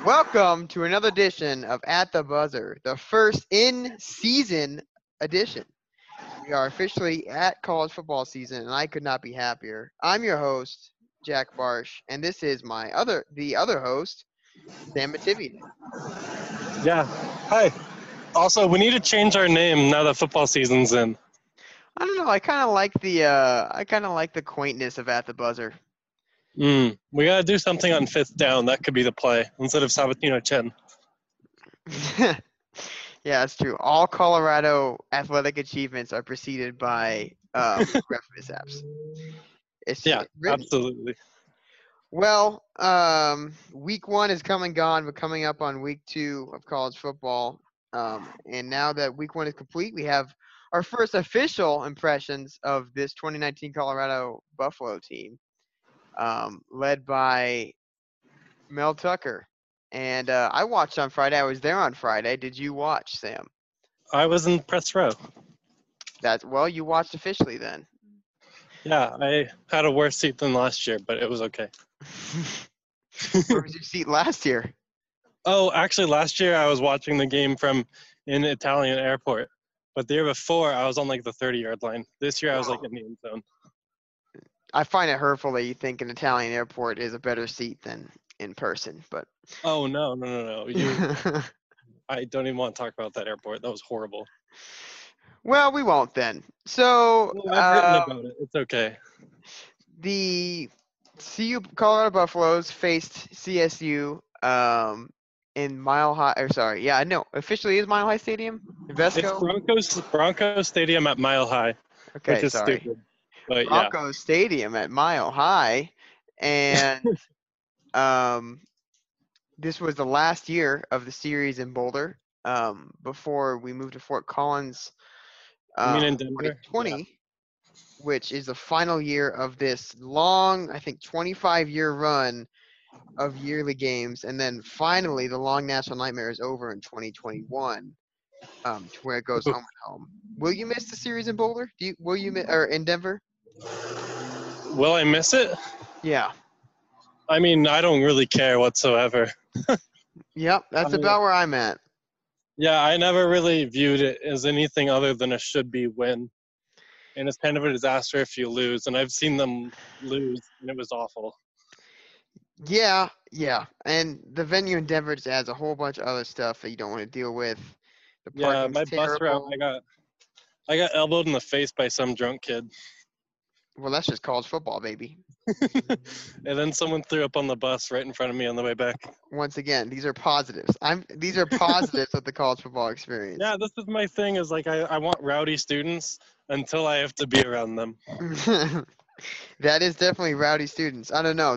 Welcome to another edition of At the Buzzer, the first in-season edition. We are officially at college football season, and I could not be happier. I'm your host, Jack Barsh, and this is the other host, Sam Bativian. Yeah. Hi. Also, we need to change our name now that football season's in. I don't know. I kind of like the quaintness of At the Buzzer. We gotta do something on fifth down. That could be the play instead of Sabatino Chen. Yeah, that's true. All Colorado athletic achievements are preceded by ref mishaps. It's Yeah, written. absolutely. Well, week one is come and gone. We're coming up on week two of college football. And now that week one is complete, we have our first official impressions of this 2019 Colorado Buffalo team, led by Mel Tucker. And I watched on Friday. I was there on Friday. Did you watch, Sam? I was in press row. Well, you watched officially then. Yeah, I had a worse seat than last year, but it was okay. Where was your seat last year? Oh, actually, last year I was watching the game from an Italian airport. But the year before, I was on like the 30-yard line. This year, I was like in the end zone. I find it hurtful that you think an Italian airport is a better seat than in person, but Oh, no. I don't even want to talk about that airport. That was horrible. Well, we won't then. So Well, I've written about it. It's okay. the CU Colorado Buffaloes faced CSU in Mile High. Or sorry, yeah, no, officially is Mile High Stadium. Invesco. It's Broncos Stadium at Mile High, Okay, which is sorry. stupid. But Broncos Stadium at Mile High, and this was the last year of the series in Boulder. Before we moved to Fort Collins. You mean in Denver? 2020, which is the final year of this long, I think, 25-year run of yearly games, and then finally the long national nightmare is over in 2021, to where it goes home and home. Will you miss the series in Boulder? Or in Denver? Will I miss it? Yeah. I mean, I don't really care whatsoever. Yep, that's about where I'm at. Yeah, I never really viewed it as anything other than a should-be win. And it's kind of a disaster if you lose. And I've seen them lose, and it was awful. Yeah. And the venue in Denver just adds a whole bunch of other stuff that you don't want to deal with. The parking's my terrible. bus route, I got elbowed in the face by some drunk kid. Well, that's just college football, baby. And then someone threw up on the bus right in front of me on the way back. Once again, these are positives. These are positives of the college football experience. Yeah, this is my thing. Is like I want rowdy students until I have to be around them. That is definitely rowdy students. I don't know.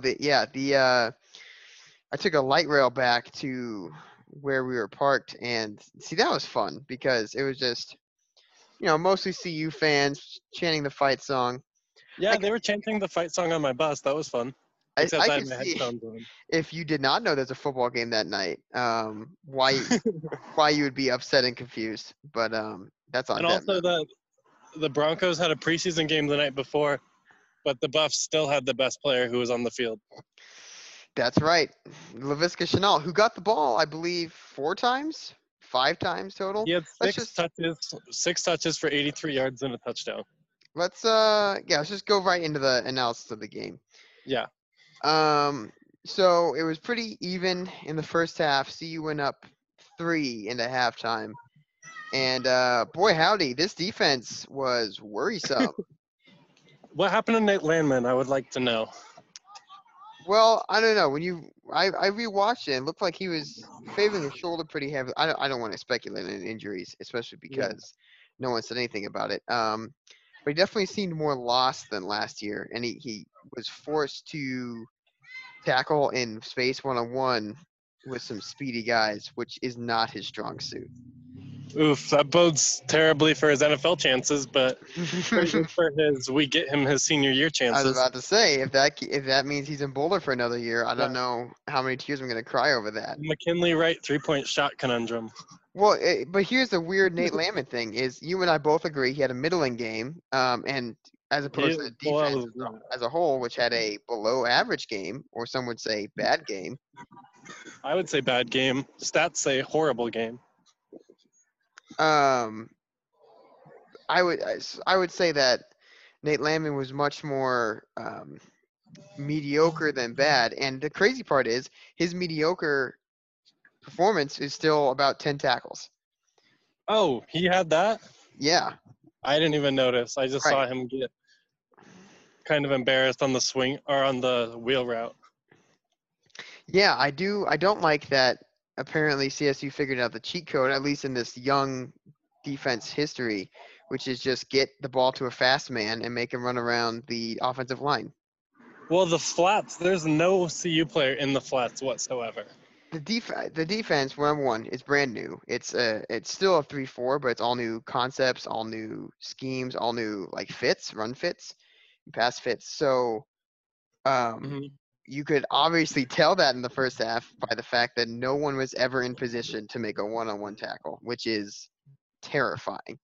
I took a light rail back to where we were parked, and see, that was fun because it was just, mostly CU fans chanting the fight song. Yeah, they were chanting the fight song on my bus. That was fun. Except I had my headphones on. If you did not know there's a football game that night, why you would be upset and confused. But that's on them. And also the Broncos had a preseason game the night before, but the Buffs still had the best player who was on the field. That's right. Laviska Shenault, who got the ball, I believe, 5 times total. He had six touches for 83 yards and a touchdown. Let's just go right into the analysis of the game. Yeah. So it was pretty even in the first half. CU went up 3 into halftime. And boy howdy, this defense was worrisome. What happened to Nate Landman? I would like to know. Well, I don't know. I rewatched it. It looked like he was favoring his shoulder pretty heavily. I don't want to speculate on injuries, especially because no one said anything about it. But he definitely seemed more lost than last year, and he was forced to tackle in space one-on-one with some speedy guys, which is not his strong suit. Oof, that bodes terribly for his NFL chances, but pretty good for we get him his senior year chances. I was about to say, if that means he's in Boulder for another year, I don't know how many tears I'm going to cry over that. McKinley Wright 3-point shot conundrum. Well, but here's the weird Nate Landman thing: is you and I both agree he had a middling game, and as opposed to the defense as a whole, which had a below average game, or some would say bad game. I would say bad game. Stats say horrible game. Um, I would say that Nate Landman was much more mediocre than bad. And the crazy part is his mediocre performance is still about 10 tackles. Oh, he had that? Yeah, I didn't even notice. I just right. saw him get kind of embarrassed on the swing or on the wheel route. Yeah, I do. I don't like that. Apparently, CSU figured out the cheat code, at least in this young defense history, which is just get the ball to a fast man and make him run around the offensive line. Well, the flats, there's no CU player in the flats whatsoever. The defense, number one, is brand new. It's still a 3-4, but it's all new concepts, all new schemes, all new like fits, run fits, pass fits. So you could obviously tell that in the first half by the fact that no one was ever in position to make a one-on-one tackle, which is terrifying.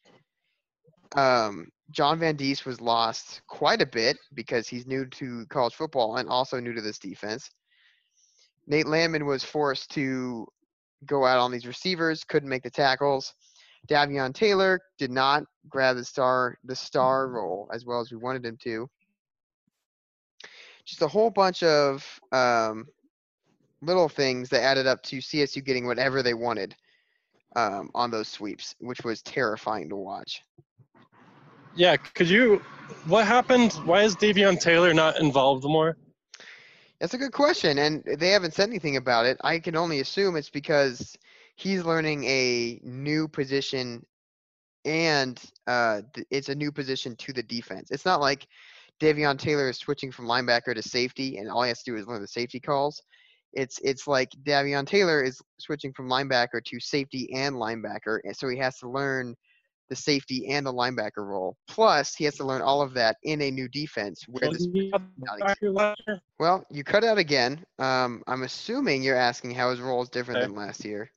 John Van Diest was lost quite a bit because he's new to college football and also new to this defense. Nate Landman was forced to go out on these receivers, couldn't make the tackles. Davion Taylor did not grab the star role as well as we wanted him to. Just a whole bunch of little things that added up to CSU getting whatever they wanted on those sweeps, which was terrifying to watch. Yeah, what happened? Why is Davion Taylor not involved more? That's a good question, and they haven't said anything about it. I can only assume it's because he's learning a new position, and it's a new position to the defense. It's not like Davion Taylor is switching from linebacker to safety, and all he has to do is learn the safety calls. It's like Davion Taylor is switching from linebacker to safety and linebacker, and so he has to learn the safety and the linebacker role. Plus, he has to learn all of that in a new defense where this. Well, you cut out again. I'm assuming you're asking how his role is different than last year.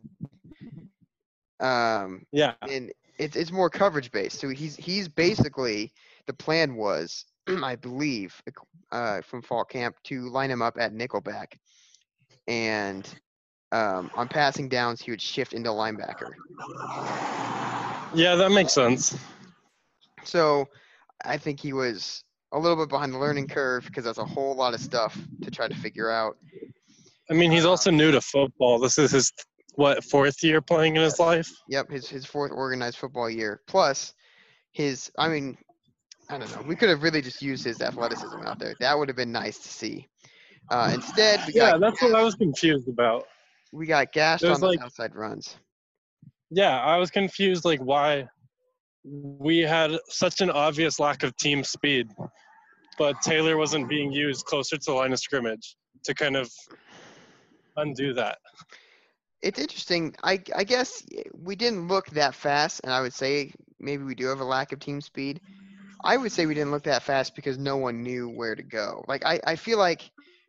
Yeah. And it's more coverage based. So he's basically, the plan was, I believe, from fall camp to line him up at nickelback, and on passing downs he would shift into linebacker. Yeah, that makes sense. So I think he was a little bit behind the learning curve because that's a whole lot of stuff to try to figure out. I mean, he's also new to football. This is his, fourth year playing in his life? Yep, his fourth organized football year. Plus, I don't know. We could have really just used his athleticism out there. That would have been nice to see. Instead, that's what I was confused about. We got gashed on the outside runs. Yeah, I was confused, why we had such an obvious lack of team speed, but Taylor wasn't being used closer to the line of scrimmage to kind of undo that. It's interesting. I guess we didn't look that fast, and I would say maybe we do have a lack of team speed. I would say we didn't look that fast because no one knew where to go. I feel like,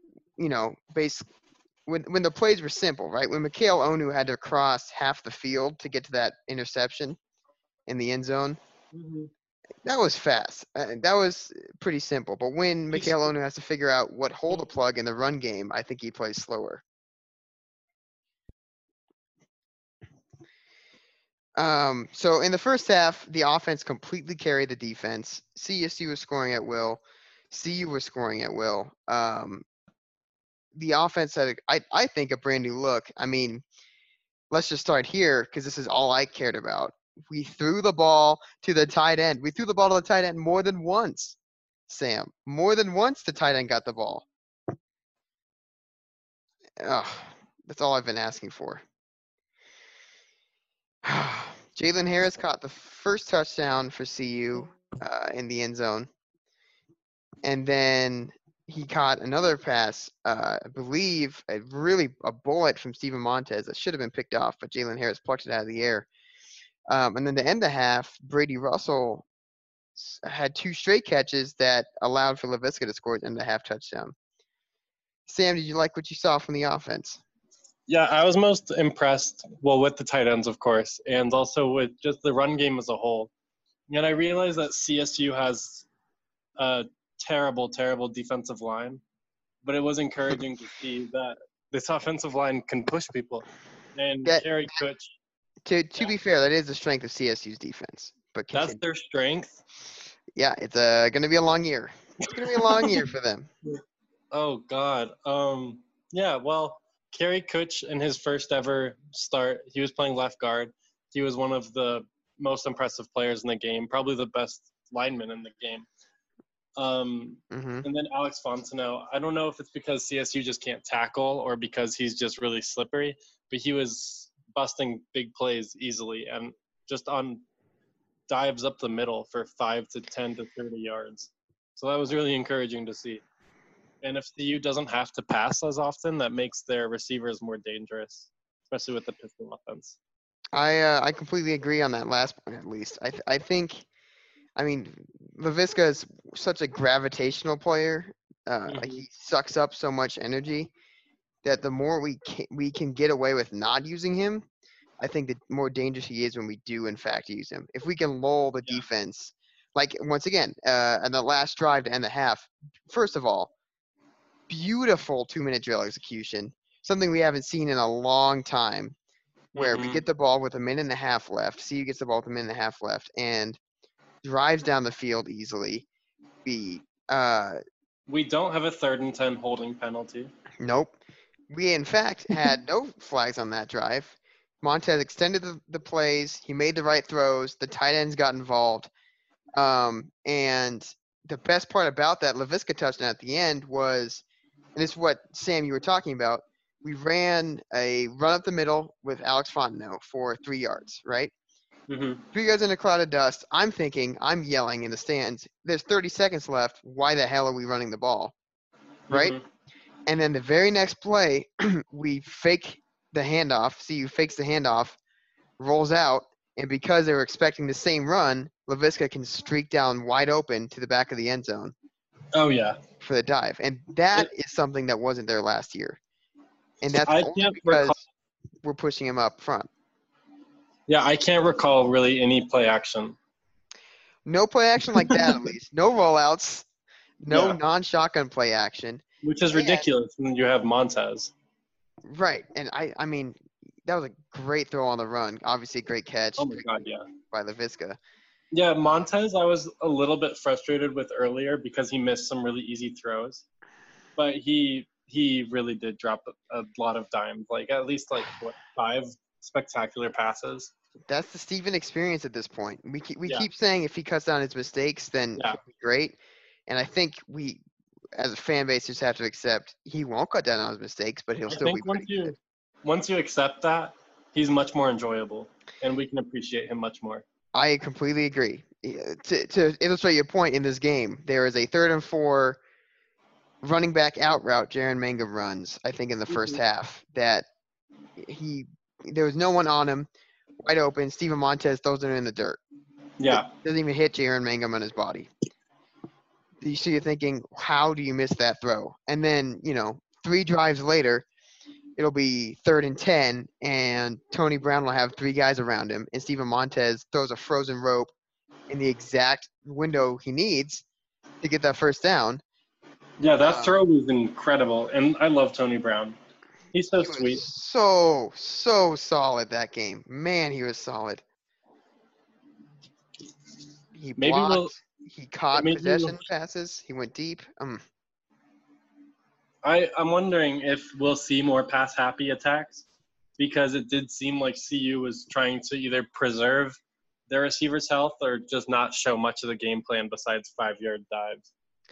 when the plays were simple, right? When Mikhail Onu had to cross half the field to get to that interception in the end zone, that was fast. That was pretty simple. But when Mikhail Onu has to figure out what hole to plug in the run game, I think he plays slower. So in the first half, the offense completely carried the defense. CSU was scoring at will. CU was scoring at will. The offense had, I think, a brand new look. I mean, let's just start here because this is all I cared about. We threw the ball to the tight end. We threw the ball to the tight end more than once, Sam. More than once the tight end got the ball. Ugh, that's all I've been asking for. Jalen Harris caught the first touchdown for CU in the end zone. And then he caught another pass, I believe, a bullet from Steven Montez that should have been picked off, but Jalen Harris plucked it out of the air. And then the end of half, Brady Russell had two straight catches that allowed for Laviska to score an end-of-half touchdown. Sam, did you like what you saw from the offense? Yeah, I was most impressed, with the tight ends, of course, and also with just the run game as a whole. And I realized that CSU has a terrible, terrible defensive line, but it was encouraging to see that this offensive line can push people. And That Kerry Kutch, to be fair, that is the strength of CSU's defense. But that's continue. their strength. Yeah, it's gonna be a long year. It's gonna be a long year for them. Oh God. Yeah. Well, Kerry Kutch in his first ever start, he was playing left guard. He was one of the most impressive players in the game, probably the best lineman in the game. Hmm. And then Alex Fontenot. I don't know if it's because CSU just can't tackle or because he's just really slippery, but he was busting big plays easily and just on dives up the middle for 5 to 10 to 30 yards. So that was really encouraging to see. And if CU doesn't have to pass as often, that makes their receivers more dangerous, especially with the pistol offense. I completely agree on that last point. At least I think. I mean, Laviska is such a gravitational player. Mhm. He sucks up so much energy that the more we can get away with not using him, I think the more dangerous he is when we do in fact use him. If we can lull the Yeah. defense, like once again, in the last drive to end the half, first of all, beautiful 2-minute drill execution, something we haven't seen in a long time, where we Mhm. get the ball with a minute and a half left. CU gets the ball with a minute and a half left and drives down the field easily. Uh, We don't have a 3rd and 10 holding penalty. nope. We, in fact, had no flags on that drive. Montez extended the plays. He made the right throws. The tight ends got involved. And the best part about that Laviska touchdown at the end was, and this is what, Sam, you were talking about, we ran a run up the middle with Alex Fontenot for 3 yards, right? Mhm. 3 yards in a cloud of dust. I'm yelling in the stands, there's 30 seconds left. Why the hell are we running the ball, right? Mhm. And then the very next play, we fake the handoff. CU fakes the handoff, rolls out, and because they were expecting the same run, Laviska can streak down wide open to the back of the end zone Oh yeah. for the dive. And that is something that wasn't there last year. And that's I only can't because recall. we're pushing him up front. Yeah, I can't recall really any play action. No play action like that, at least. No rollouts. No Yeah, non-shotgun play action. which is And ridiculous when you have Montez. right. And I mean, that was a great throw on the run. Obviously, a great catch. Oh my Great God, yeah. by Laviska. Yeah, Montez, I was a little bit frustrated with earlier because he missed some really easy throws, but he really did drop a lot of dimes, like at least like what 5 spectacular passes. That's the Steven experience at this point. We Yeah, keep saying if he cuts down his mistakes, then yeah. he'll be great. And I think we, as a fan base, just have to accept he won't cut down on his mistakes, but he'll I still be think pretty good. once you accept that, he's much more enjoyable, and we can appreciate him much more. I completely agree. To illustrate your point in this game, there is a 3rd and 4 running back out route Jaron Mangum runs, I think in the first half, that there was no one on him, wide open. Steven Montez throws it in the dirt. Yeah, Doesn't even hit Jaron Mangum on his body. So you're thinking, how do you miss that throw? And then, 3 drives later, it'll be 3rd and 10, and Tony Brown will have 3 guys around him, and Steven Montez throws a frozen rope in the exact window he needs to get that first down. yeah. That Um, throw was incredible, and I love Tony Brown. He's so he was sweet. so solid that game. Man, he was solid. He Maybe we'll blocked. He caught maybe we'll possession passes. He went deep. I'm wondering if we'll see more pass happy attacks because it did seem like CU was trying to either preserve their receivers' health or just not show much of the game plan besides 5-yard dives.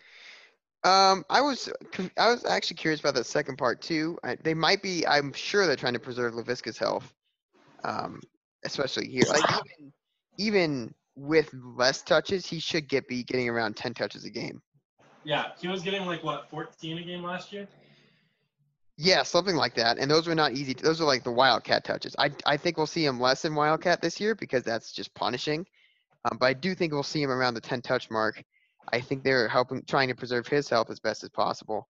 I was actually curious about the second part too. They might be. I'm sure they're trying to preserve Laviska's health, especially here. Like even with less touches, he should be getting around 10 touches a game. Yeah, he was getting like what 14 a game last year. Yeah, something like that. And those were not easy. Those are like the Wildcat touches. I think we'll see him less in Wildcat this year because that's just punishing. But I do think we'll see him around the 10 touch mark. I think they're trying to preserve his health as best as possible.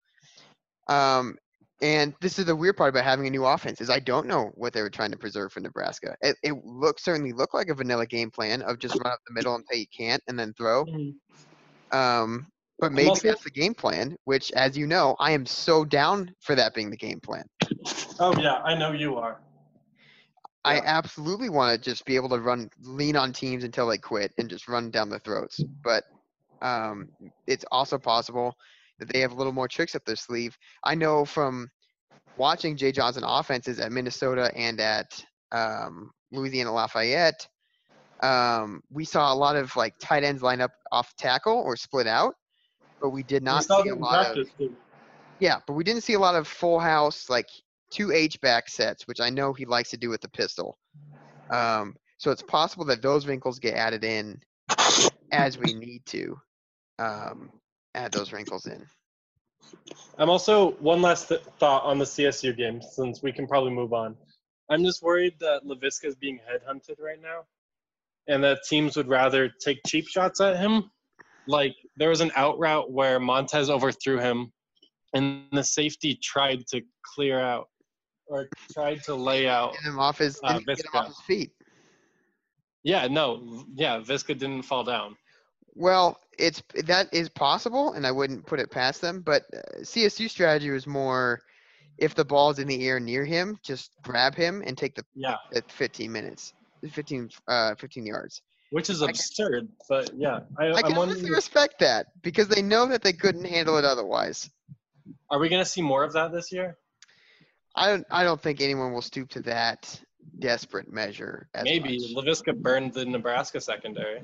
And this is the weird part about having a new offense is I don't know what they were trying to preserve for Nebraska. It certainly looked like a vanilla game plan of just run up the middle until you can't and then throw. Mhm. But I'm maybe also, that's the game plan, which, as you know, I am so down for that being the game plan. oh yeah, I know you are. I Yeah. absolutely want to just be able to lean on teams until they quit and just run down their throats. But it's also possible that they have a little more tricks up their sleeve. I know from watching Jay Johnson offenses at Minnesota and at Louisiana Lafayette, we saw a lot of like tight ends line up off tackle or split out, but we did We not saw see a that in lot of practice too. but we didn't see a lot of full house like two H back sets, which I know he likes to do with the pistol. So it's possible that those wrinkles get added in as we need to add those wrinkles in. I'm also one last thought on the CSU game, since we can probably move on. I'm just worried that Laviska is being headhunted right now, and that teams would rather take cheap shots at him. Like there was an out route where Montez overthrew him, and the safety tried to clear out or tried to lay out Get him off his didn't get him off Visca. his feet. Yeah, no, yeah, Visca didn't fall down. Well, that is possible, and I wouldn't put it past them. But CSU strategy was more if the ball's in the air near him, just grab him and take the Yeah, 15 minutes, 15 yards. which is I can absurd, but yeah, I I'm can honestly wondering, respect that because they know that they couldn't handle it otherwise. are we going to see more of that this year? I don't think anyone will stoop to that desperate measure as Maybe much. Laviska burned the Nebraska secondary.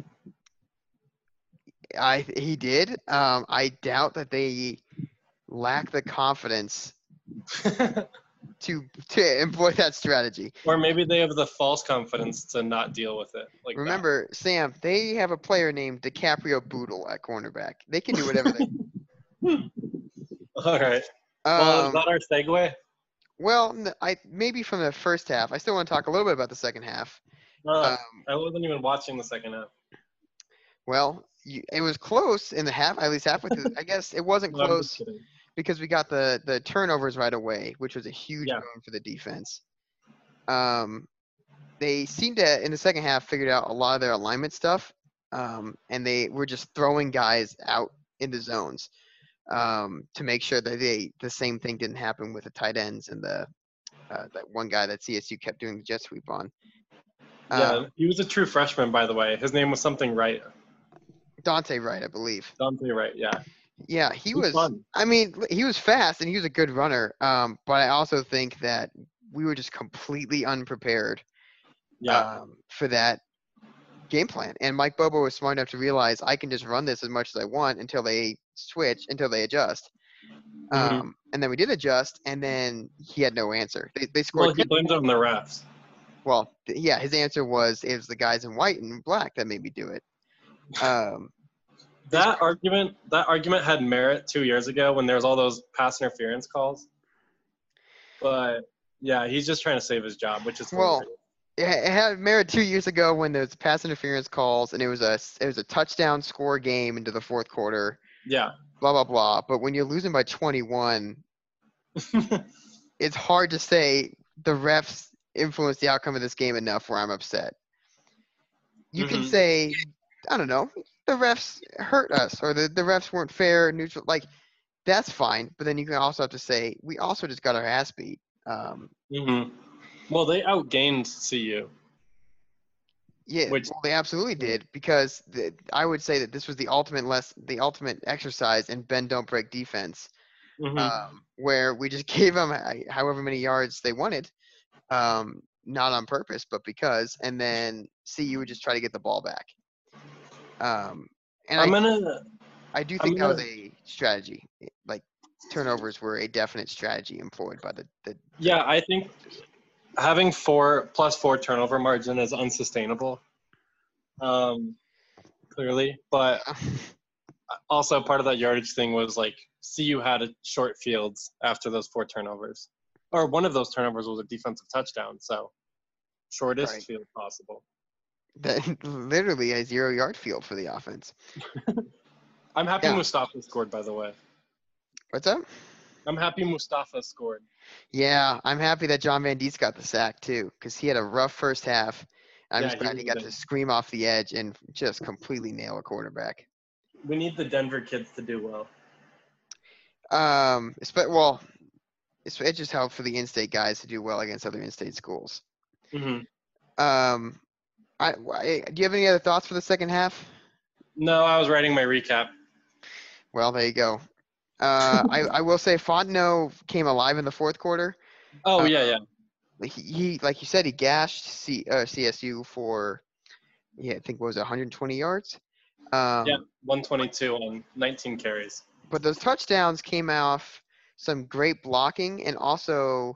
He did. I doubt that they lack the confidence to employ that strategy. Or maybe they have the false confidence to not deal with it like Remember, Sam, they have a player named DiCaprio Boodle at cornerback. They can do whatever they. that. All right. Well, is that our segue? Well, I maybe from the first half. I still want to talk a little bit about the second half. Uh, Um, I wasn't even watching the second half. well, it was close in the half, at least halfway through. I guess it wasn't No, I'm just close kidding. because we got the turnovers right away, which was a huge Yeah. boon for the defense. They seemed to in the second half figured out a lot of their alignment stuff, and they were just throwing guys out in the zones to make sure that the same thing didn't happen with the tight ends and that one guy that CSU kept doing the jet sweep on. Yeah, he was a true freshman, by the way. His name was something Wright. Dante Wright, I believe. Dante Wright, yeah. Yeah, he was. Fun. I mean, he was fast and he was a good runner. But I also think that we were just completely unprepared Yeah. for that game plan. And Mike Bobo was smart enough to realize I can just run this as much as I want until they until they adjust. Mhm. And then we did adjust, and then he had no answer. They Well, scored. he blamed it on the refs. Well, yeah, his answer was it was the guys in white and black that made me do it. That argument had merit 2 years ago when there was all those pass interference calls. But yeah, he's just trying to save his job, which is Well, hilarious. it had merit 2 years ago when there was pass interference calls, and it was a touchdown score game into the fourth quarter. Yeah. Blah blah blah. But when you're losing by 21, it's hard to say the refs influenced the outcome of this game enough where I'm upset. You can say, I don't know, the refs hurt us or the refs weren't fair, neutral. Like, that's fine. But then you can also have to say, we also just got our ass beat. Well, they outgained CU. Yeah, Which, well, they absolutely did because I would say that this was the ultimate exercise in bend don't break defense, where we just gave them however many yards they wanted, not on purpose but because, and then CU would just try to get the ball back. And I do think that was a strategy. Like turnovers were a definite strategy employed by the yeah, I think having +4 turnover margin is unsustainable. Clearly, but also part of that yardage thing was like CU had short fields after those 4 turnovers, or one of those turnovers was a defensive touchdown, so shortest field possible. That literally a 0-yard field for the offense. I'm happy Mustafa scored, by the way. What's up? I'm happy Mustafa scored. Yeah, I'm happy that John Van Dietz got the sack too, because he had a rough first half. I'm just glad he got to scream off the edge and just completely nail a quarterback. We need the Denver kids to do well. It just helped for the in-state guys to do well against other in-state schools. Mm-hmm. Do you have any other thoughts for the second half? No, I was writing my recap. Well, there you go. I will say Fontenot came alive in the fourth quarter. Oh, yeah. He like you said, he gashed CSU for, I think it was 120 yards. 122 on 19 carries. But those touchdowns came off some great blocking and also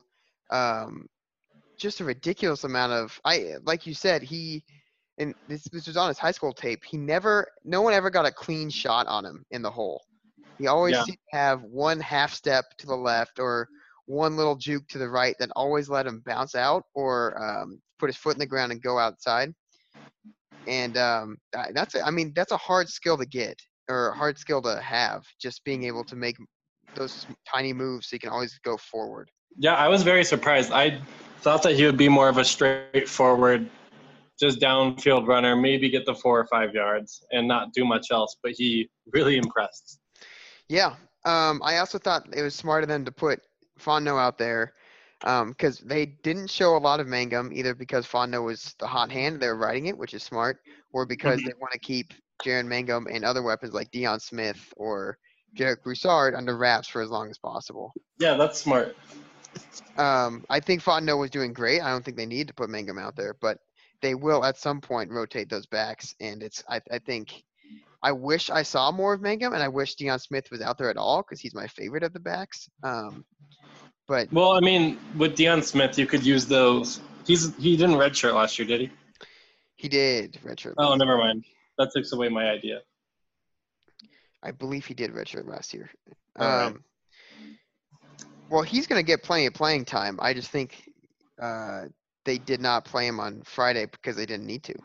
just a ridiculous amount of like you said, and this was on his high school tape. No one ever got a clean shot on him in the hole. He always seemed to have one half step to the left or one little juke to the right that always let him bounce out or put his foot in the ground and go outside. And that's a hard skill to get or a hard skill to have, just being able to make those tiny moves so you can always go forward. Yeah, I was very surprised. I thought that he would be more of a straightforward, just downfield runner, maybe get the 4 or 5 yards and not do much else, but he really impressed. Yeah. I also thought it was smart of them to put Fontenot out there because they didn't show a lot of Mangum, either because Fontenot was the hot hand, they were riding it, which is smart, or because they want to keep Jaron Mangum and other weapons like Deion Smith or Jarek Broussard under wraps for as long as possible. Yeah, that's smart. I think Fontenot was doing great. I don't think they need to put Mangum out there, but they will at some point rotate those backs, and I think I wish I saw more of Mangum, and I wish Deion Smith was out there at all because he's my favorite of the backs. But well, I mean, with Deion Smith, you could use those. He didn't redshirt last year, did he? He did redshirt. Oh, never mind. That takes away my idea. I believe he did redshirt last year. Right. Well, he's going to get plenty of playing time. I just think they did not play him on Friday because they didn't need to.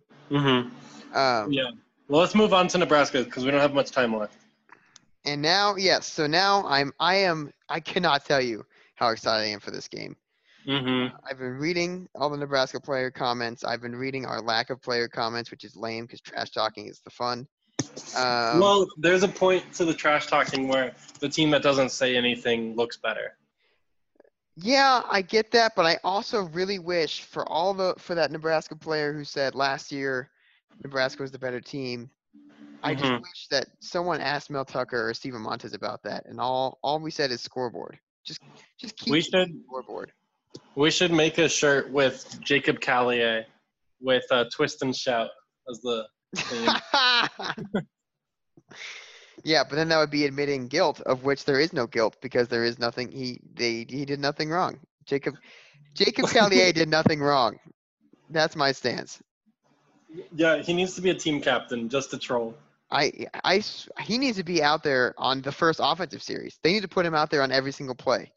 Mm-hmm. Yeah. Well, let's move on to Nebraska because we don't have much time left. And now, yes. So now I cannot tell you how excited I am for this game. Mm-hmm. I've been reading all the Nebraska player comments. I've been reading our lack of player comments, which is lame because trash talking is the fun. Well, there's a point to the trash talking where the team that doesn't say anything looks better. Yeah, I get that, but I also really wish for that Nebraska player who said last year Nebraska was the better team. I just wish that someone asked Mel Tucker or Steven Montez about that, and all we said is scoreboard. Just keep scoreboard. We should make a shirt with Jacob Callier with Twist and Shout as the theme. Yeah, but then that would be admitting guilt, of which there is no guilt because there is nothing. He did nothing wrong. Jacob Callier did nothing wrong. That's my stance. Yeah, he needs to be a team captain just to troll. He needs to be out there on the first offensive series. They need to put him out there on every single play.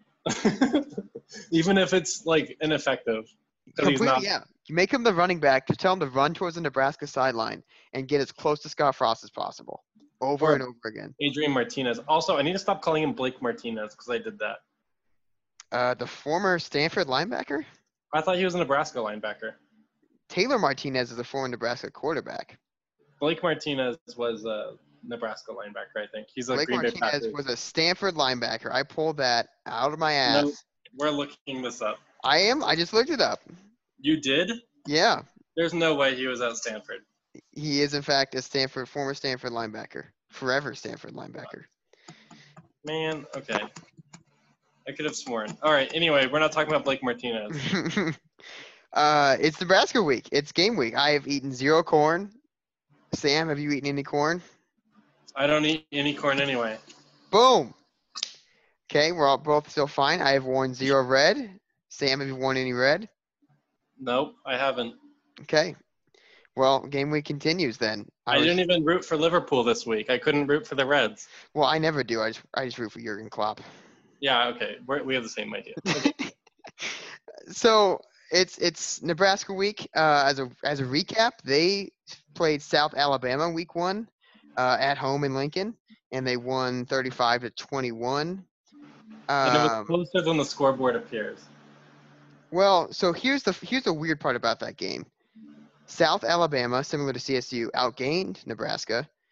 Even if it's like ineffective. Completely, yeah. You make him the running back, just tell him to run towards the Nebraska sideline and get as close to Scott Frost as possible. Over and over again. Adrian Martinez. Also, I need to stop calling him Blake Martinez because I did that. The former Stanford linebacker? I thought he was a Nebraska linebacker. Taylor Martinez is a former Nebraska quarterback. Blake Martinez was a Nebraska linebacker, I think. He's a Blake Green Bay Martinez Packers. was a Stanford linebacker. I pulled that out of my ass. No, we're looking this up. I am? I just looked it up. You did? Yeah. There's no way he was at Stanford. He is, in fact, a former Stanford linebacker. Forever Stanford linebacker. Man, okay. I could have sworn. All right, anyway, we're not talking about Blake Martinez. It's Nebraska week. It's game week. I have eaten 0 corn. Sam, have you eaten any corn? I don't eat any corn anyway. Boom. Okay, we're all both still fine. I have worn 0 red. Sam, have you worn any red? Nope, I haven't. Okay. Well, game week continues then. I didn't even root for Liverpool this week. I couldn't root for the Reds. Well, I never do. I just root for Jurgen Klopp. Yeah, okay. We have the same idea. Okay. So it's Nebraska week. As a recap, they played South Alabama week 1 at home in Lincoln, and they won 35-21. And it was closer than the scoreboard appears. Well, so here's the weird part about that game. South Alabama, similar to CSU, outgained Nebraska.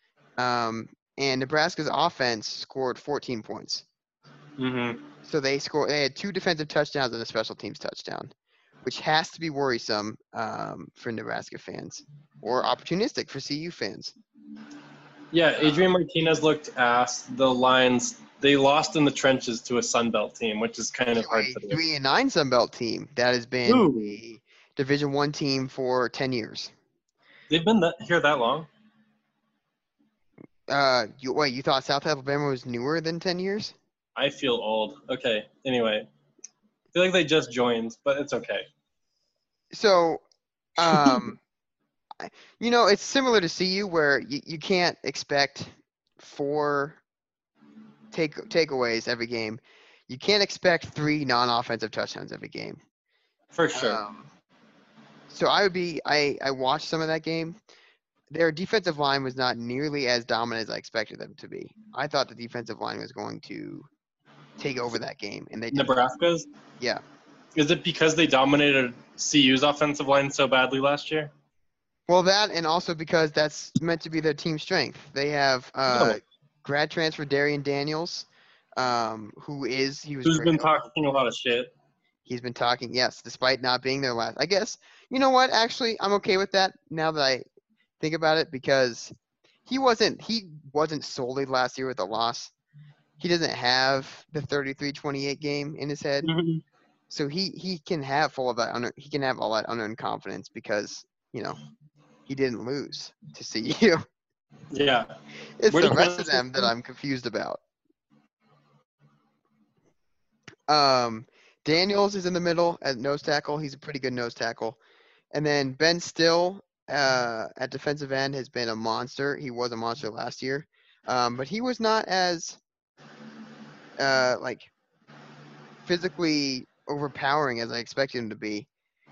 And Nebraska's offense scored 14 points. Mm-hmm. So they had 2 defensive touchdowns and a special teams touchdown, which has to be worrisome for Nebraska fans or opportunistic for CU fans. Yeah, Adrian Martinez looked ass. The Lions, they lost in the trenches to a Sun Belt team, which is kind of hard to do. 3-9 Sun Belt team that has been a Division I team for 10 years. They've been here that long? You thought South Alabama was newer than 10 years? I feel old. Okay, anyway. I feel like they just joined, but it's okay. So, it's similar to CU where you can't expect 4 takeaways every game. You can't expect 3 non-offensive touchdowns every game. For sure. So I watched some of that game. Their defensive line was not nearly as dominant as I expected them to be. I thought the defensive line was going to take over that game, and they did. Nebraska's? Yeah. Is it because they dominated CU's offensive line so badly last year? Well, that and also because that's meant to be their team strength. They have grad transfer Darian Daniels, who's been talking a lot of shit. He's been talking, yes, despite not being their last. I guess, you know what, actually, I'm okay with that now that I think about it because he wasn't solely last year with a loss. He doesn't have the 33-28 game in his head. Mm-hmm. So he can have all that unearned confidence because, he didn't lose to CU. Yeah. It's the rest of them that I'm confused about. Daniels is in the middle at nose tackle. He's a pretty good nose tackle. And then Ben Still at defensive end has been a monster. He was a monster last year. But he was not as physically overpowering as I expected him to be.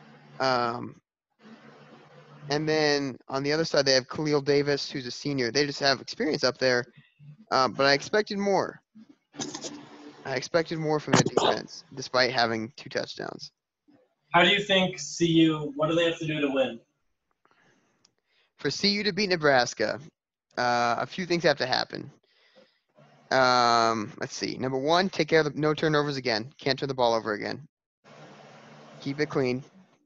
And then on the other side, they have Khalil Davis, who's a senior. They just have experience up there. But I expected more. I expected more from the defense, despite having 2 touchdowns. How do you think CU, what do they have to do to win? For CU to beat Nebraska, a few things have to happen. Let's see. Number 1, take care of no turnovers again. Can't turn the ball over again. Keep it clean.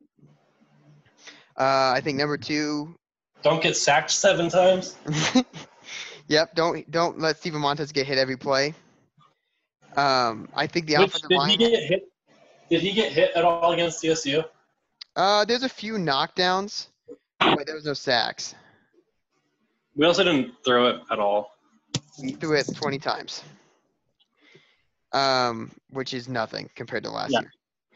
I think number 2. Don't get sacked 7 times. Yep. Don't let Steven Montez get hit every play. I think the offensive line. Did he get hit at all against CSU? There's a few knockdowns, but there was no sacks. We also didn't throw it at all. We threw it 20 times, which is nothing compared to last year.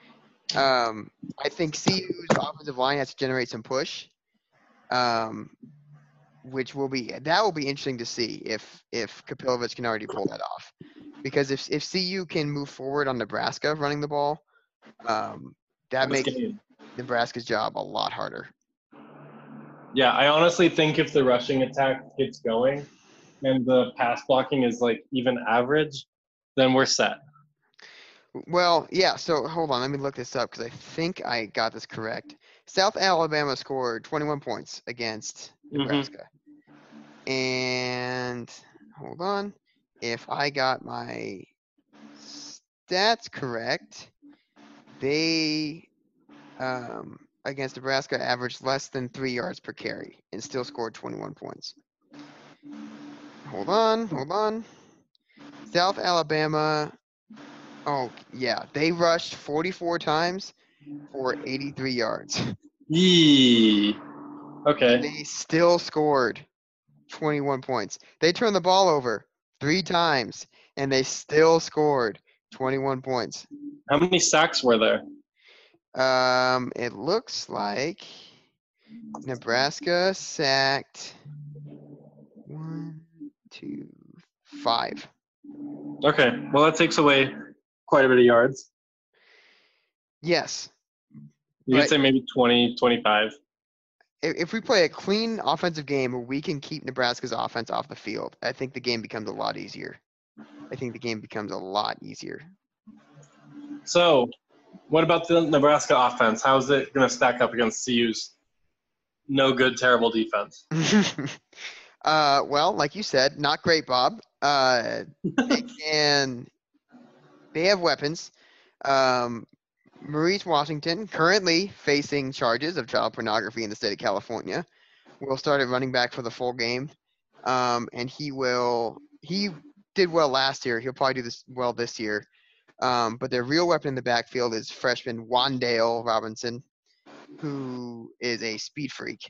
I think CU's offensive line has to generate some push, which will be interesting to see if Kapilovic can already pull that off. Because if CU can move forward on Nebraska running the ball, that makes Nebraska's job a lot harder. Yeah, I honestly think if the rushing attack gets going and the pass blocking is even average, then we're set. Well, yeah, so hold on. Let me look this up because I think I got this correct. South Alabama scored 21 points against Nebraska. Mm-hmm. And hold on. If I got my stats correct, they against Nebraska averaged less than 3 yards per carry and still scored 21 points. Hold on. South Alabama, they rushed 44 times for 83 yards. Yee. Okay. And they still scored 21 points. They turned the ball over 3 times, and they still scored 21 points. How many sacks were there? It looks like Nebraska sacked 1, 2, 5. Okay. Well, that takes away quite a bit of yards. Yes. You could say maybe 20, 25. If we play a clean offensive game where we can keep Nebraska's offense off the field, I think the game becomes a lot easier. So, what about the Nebraska offense? How is it going to stack up against CU's no good, terrible defense? Well, like you said, not great, Bob. They can. They have weapons. Um, Maurice Washington, currently facing charges of child pornography in the state of California, will start at running back for the full game. And he did well last year. He'll probably do this well this year. But their real weapon in the backfield is freshman Wandale Robinson, who is a speed freak.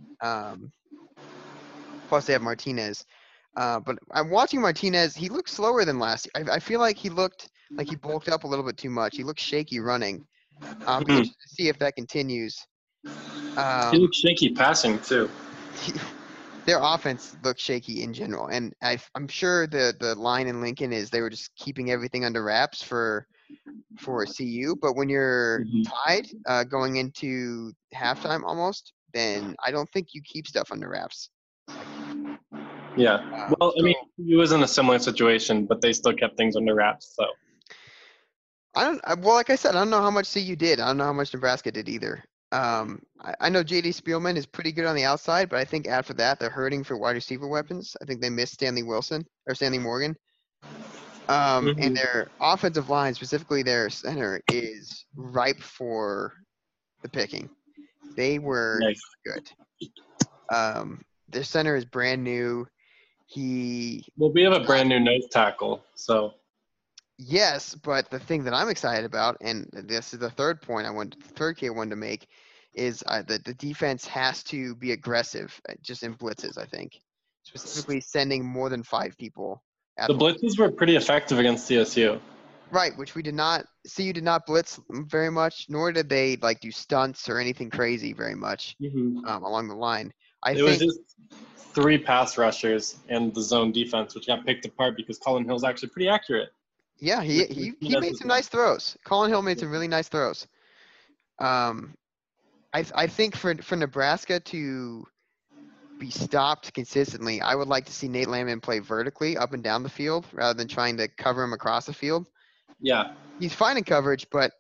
Plus they have Martinez. But I'm watching Martinez. He looks slower than last year. I feel like he looked like he bulked up a little bit too much. He looked shaky running. Be interested to see if that continues. He looks shaky passing too. Their offense looks shaky in general, and I'm sure the line in Lincoln is they were just keeping everything under wraps for CU. But when you're tied going into halftime almost, then I don't think you keep stuff under wraps. Yeah. Well, I mean, he was in a similar situation, but they still kept things under wraps. So. Well, like I said, I don't know how much CU did. I don't know how much Nebraska did either. I know J.D. Spielman is pretty good on the outside, but I think after that they're hurting for wide receiver weapons. I think they missed Stanley Morgan. And their offensive line, specifically their center, is ripe for the picking. They were good. Their center is brand new. Well, we have a brand new nose tackle, so. Yes, but the thing that I'm excited about, and this is the third key I wanted to make, is that the defense has to be aggressive, just in blitzes. I think, specifically sending more than 5 people. The blitzes were pretty effective against CSU. Right, which we did not. CU did not blitz very much, nor did they do stunts or anything crazy very much along the line. It was just 3 pass rushers and the zone defense, which got picked apart because Colin Hill's actually pretty accurate. Yeah, he made some nice throws. Colin Hill made some really nice throws. I think for Nebraska to be stopped consistently, I would like to see Nate Landman play vertically up and down the field rather than trying to cover him across the field. Yeah. He's fine in coverage, but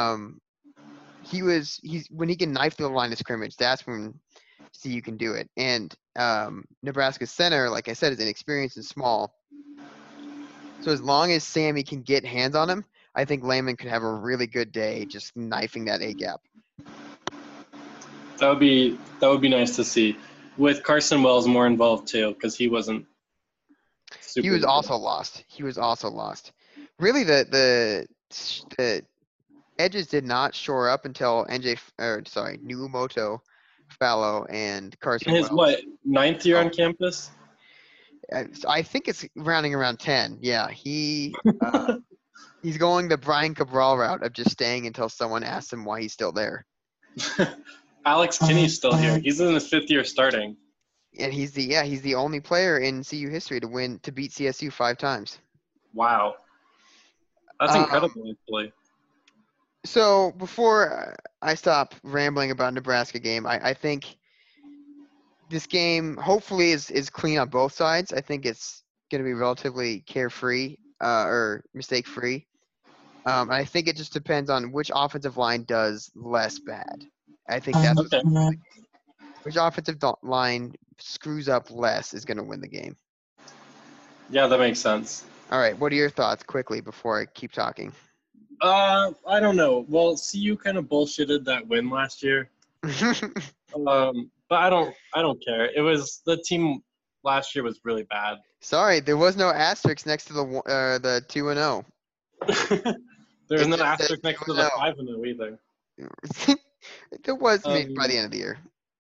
when he can knife through the line of scrimmage, that's when CU can do it. And Nebraska's center, like I said, is inexperienced and small. So as long as Sammy can get hands on him, I think Landman could have a really good day just knifing that A gap. That would be nice to see. With Carson Wells more involved too, because he wasn't. He was also lost. Really, the edges did not shore up until Nuumoto Fallow and Carson Wells. His 9th year on campus? I think it's rounding around 10. Yeah, he's going the Brian Cabral route of just staying until someone asks him why he's still there. Alex Kinney's still here. He's in his 5th year starting. And he's the only player in CU history to beat CSU 5 times. Wow, that's incredible, actually. So before I stop rambling about Nebraska game, I think this game hopefully is clean on both sides. I think it's going to be relatively carefree or mistake-free. I think it just depends on which offensive line does less bad. I think that's which offensive line screws up less is going to win the game. Yeah, that makes sense. All right, what are your thoughts quickly before I keep talking? I don't know. Well, CU kind of bullshitted that win last year. But I don't care. It was the team last year was really bad. Sorry, there was no asterisk next to the 2-0. There was no asterisk next to the 5-0 either. There was maybe by the end of the year.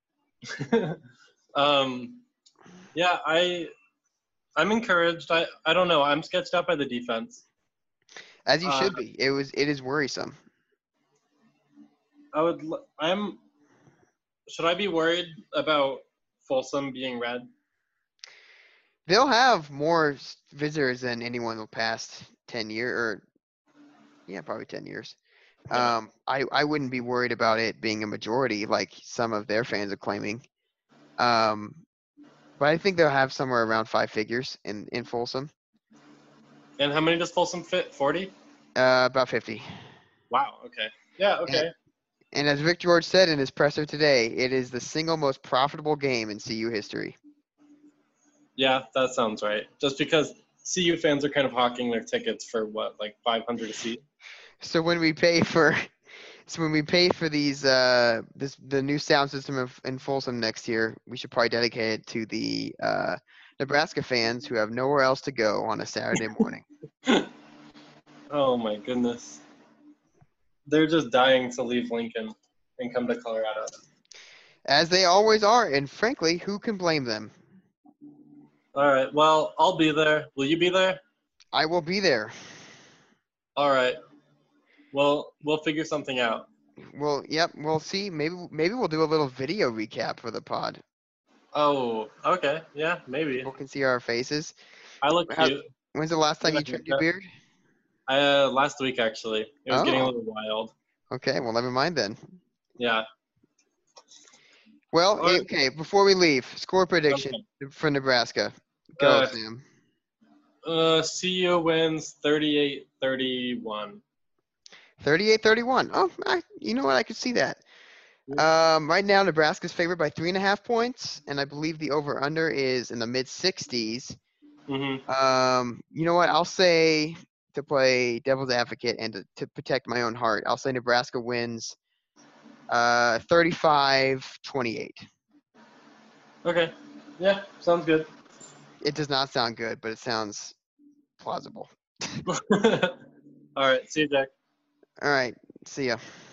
Yeah, I'm encouraged. I don't know. I'm sketched out by the defense. As you should be. It is worrisome. Should I be worried about Folsom being red? They'll have more visitors than anyone in the past 10 years, probably 10 years. Yeah. I wouldn't be worried about it being a majority like some of their fans are claiming. But I think they'll have somewhere around 5 figures in Folsom. And how many does Folsom fit? 40? About 50. Wow. Okay. Yeah. Okay. And as Vic George said in his presser today, it is the single most profitable game in CU history. Yeah, that sounds right. Just because CU fans are kind of hawking their tickets for what, like 500 a seat? So when we pay for these the new sound system in Folsom next year, we should probably dedicate it to the Nebraska fans who have nowhere else to go on a Saturday morning. Oh my goodness. They're just dying to leave Lincoln and come to Colorado. As they always are, and frankly, who can blame them? All right. Well, I'll be there. Will you be there? I will be there. All right. Well, we'll figure something out. Well, yep, we'll see. Maybe we'll do a little video recap for the pod. Oh, okay. Yeah, maybe. People can see our faces. I look cute. When's the last time Yeah, you trimmed your beard? Last week, actually. It was getting a little wild. Okay, well, never mind then. Yeah. Well, All right. okay, before we leave, score prediction for Nebraska. Go, Sam. CU wins 38-31. 38-31. Oh, you know what? I could see that. Right now, Nebraska's favored by 3.5 points, and I believe the over/under is in the mid-60s. Mm-hmm. You know what? I'll say, to play devil's advocate and to protect my own heart, I'll say Nebraska wins 35-28. Okay. Yeah, sounds good. It does not sound good, but it sounds plausible. All right. See you, Jack. All right. See ya.